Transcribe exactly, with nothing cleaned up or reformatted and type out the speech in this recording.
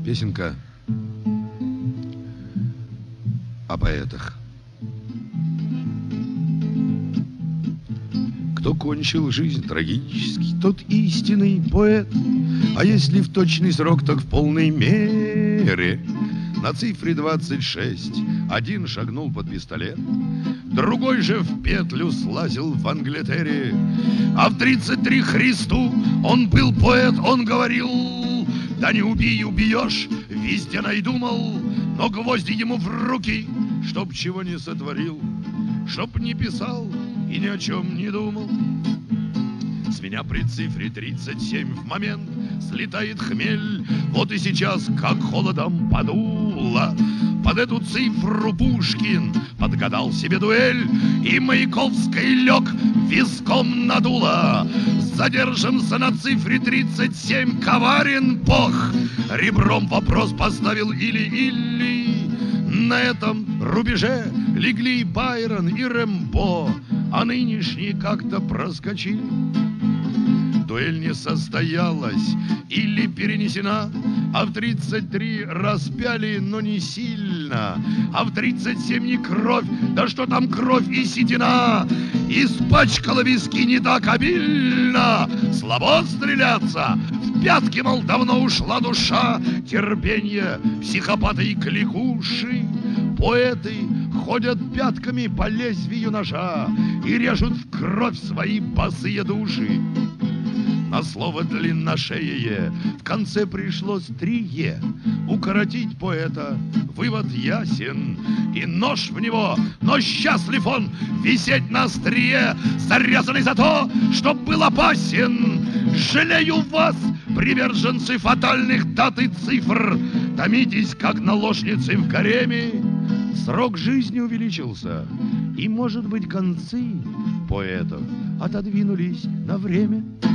Песенка о поэтах. Кто кончил жизнь трагически, тот истинный поэт. А если в точный срок, так в полной мере. На цифре двадцать шесть один шагнул под пистолет, другой же в петлю слазил в Англитере. А в тридцать три Христу он был поэт, он говорил: да не убей, убьешь, везде найду, мол. Но гвозди ему в руки, чтоб чего не сотворил, чтоб не писал и ни о чем не думал. С меня при цифре тридцать семь в момент слетает хмель. Вот и сейчас, как холодом подуло, под эту цифру Пушкин подгадал себе дуэль, и Маяковский лег виском надуло. Задержимся на цифре тридцать семь, коварен Бог. Ребром вопрос поставил или-или. На этом рубеже легли и Байрон, и Рэмбо, а нынешние как-то проскочили. Дуэль не состоялась или перенесена, а в тридцать три распяли, но не сильно, а в тридцать семь не кровь, да что там кровь и седина, испачкала виски не так обильно. Слабо стреляться, в пятки, мол, давно ушла душа, терпенье, психопаты и кликуши. Поэты ходят пятками по лезвию ножа и режут в кровь свои босые души. На слово длинношеее в конце пришлось три «е». Укоротить поэта вывод ясен, и нож в него, но счастлив он висеть на острие, зарезанный за то, чтоб был опасен. Жалею вас, приверженцы фатальных дат и цифр, томитесь, как наложницы в гареме. Срок жизни увеличился, и, может быть, концы поэтов отодвинулись на время.